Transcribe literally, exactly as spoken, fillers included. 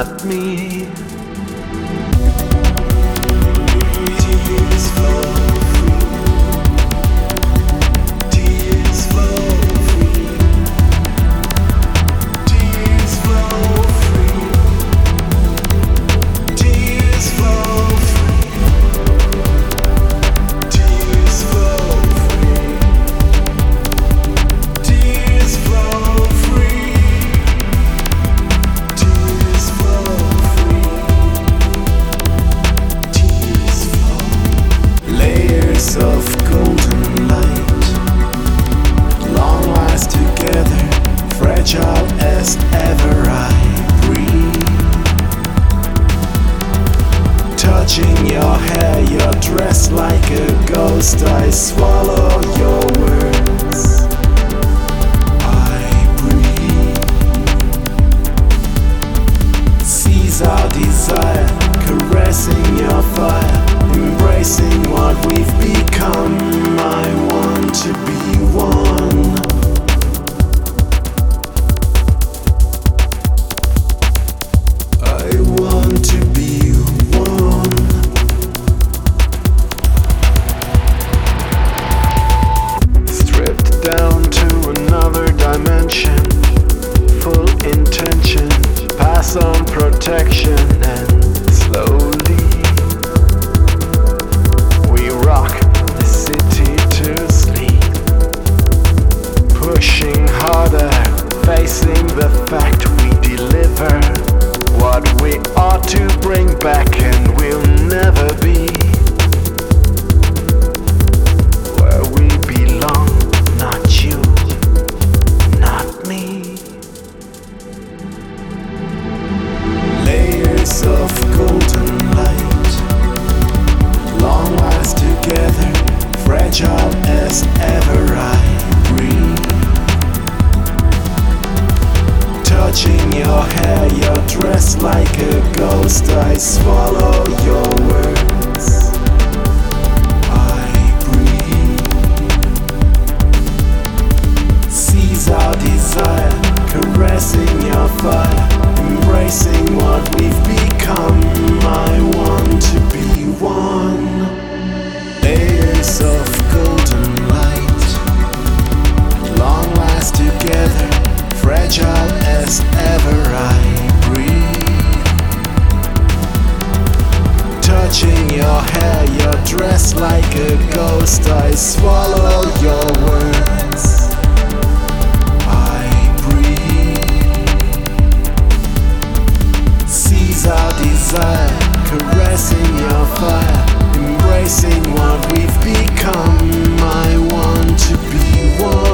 not me. Tears flow free. Tears flow free. Tears flow free. Tears flow free. Tears flow free. Tears flow free. Tears flow free. Tears flow. Layers of golden light, long last together, fragile as ever I breathe. Touching your hair, your dress like a ghost, I swallow your words. I breathe. Seize our desire, caressing your fire, embracing what we've become. I want to be one. I want to be one. Stripped down to another dimension, full intention, pass on protection, and slowly we rock the city to sleep. Pushing harder, facing the fact we deliver what we ought to bring back and will never be where we belong. Not you, not me. Layers of golden light, long last together, fragile as ever I breathe. Touching your hair, your dress like a ghost, I swallow your words. I breathe. Seize our desire, caressing your fire, embracing what we've become. I want to be one. Layers of golden light, long last together, fragile as ever I breathe. Touching your hair, your dress like a ghost, I swallow your words. I breathe. Seize our desire, caressing your fire, embracing what we've become. I want to be one.